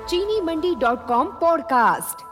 चीनीमंडी.com podcast.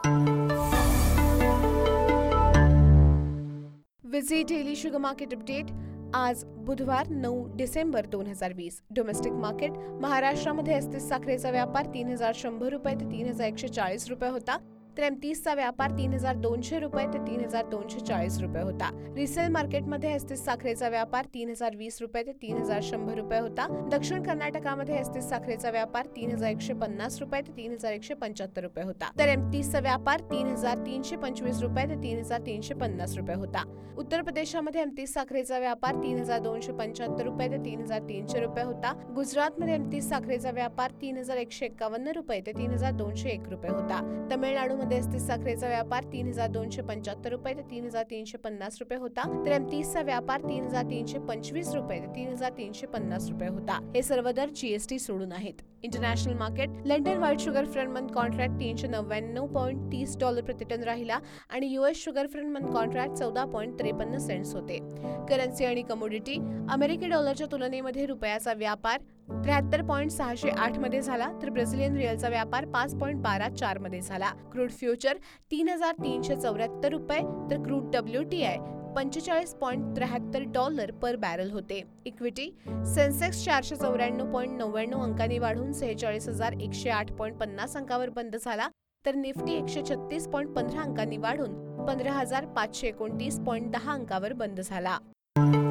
Visit daily sugar market update. आज बुधवार 9 December 2020। Domestic market महाराष्ट्रामध्ये अस्थिर साखरेचा व्यापार 3100 रुपये ते 3140 रुपये होता, तर M30चा व्यापार 3200 रुपये ते 3240 रुपये होता। रिसेल मार्केटमध्ये अस्थिर साखरेचा व्यापार 3020 रुपये ते 3100 रुपये होता। दक्षिण कर्नाटकामध्ये अस्थिर साखरेचा व्यापार 3150 रुपये ते 3175 रुपये होता, तर M30चा व्यापार 3325 रुपये ते 3350 रुपये होता। उत्तर प्रदेशामध्ये M30 साखरेचा व्यापार 3275 रुपये ते 3300 रुपये होता। गुजरातमध्ये M30 साखरेचा व्यापार 3151 रुपये ते 3201 रुपये होता। तमिळनाडूमध्ये अस्थिर साखरेचा व्यापार 3275 रुपये ते 3350 रुपये होता, तर M30चा व्यापार 3325 रुपये ते 3350 रुपये होता। हे सर्व दर GST सोडून आहेत। International market London white sugar front month contract $399.30 प्रति टन राहिला आणि US sugar front month contract 14.53 cents होते। करन्सी आणि कमोडिटी अमेरिकी डॉलरच्या तुलनेमध्ये रुपयाचा व्यापार 73.608 मध्ये झाला, तर ब्राझिलियन रिअलचा व्यापार 5.124 मध्ये झाला। क्रूड फ्युचर $3,374 रुपये, तर क्रूड WTI $45.73 पर बॅरल होते। इक्विटी सेन्सेक्स 494.99 अंकांनी वाढून 46,108.50 अंकावर बंद झाला, तर निफ्टी 136.15 अंकांनी वाढून 15,529.10 अंकावर बंद झाला।